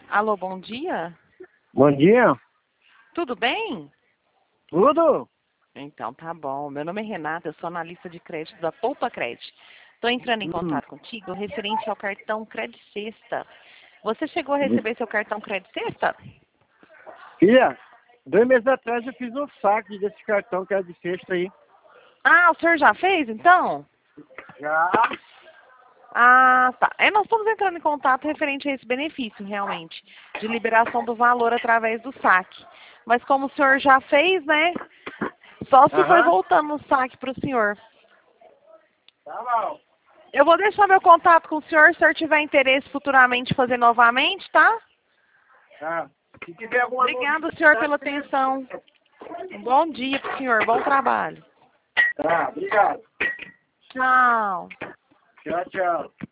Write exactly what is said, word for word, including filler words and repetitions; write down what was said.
Alô, bom dia? Bom dia. Tudo bem? Tudo? Então, tá bom. Meu nome é Renata, eu sou analista de crédito da Poupa Crédito. Estou entrando em Hum. contato contigo referente ao cartão Crédito Sexta. Você chegou a receber seu cartão Crédito Sexta? Filha, dois meses atrás eu fiz um saque desse cartão que é de sexta aí. Ah, o senhor já fez, então? Já? Ah, tá. É, nós estamos entrando em contato referente a esse benefício, realmente, de liberação do valor através do saque. Mas como o senhor já fez, né? Só se foi Aham. voltando o saque para o senhor. Tá bom. Eu vou deixar meu contato com o senhor, se o senhor tiver interesse futuramente fazer novamente, tá? Tá. Se tiver alguma Obrigado, senhor, pela novidade... atenção. Um bom dia para o senhor, bom trabalho. Tá, obrigado. Tchau. Tchau, tchau.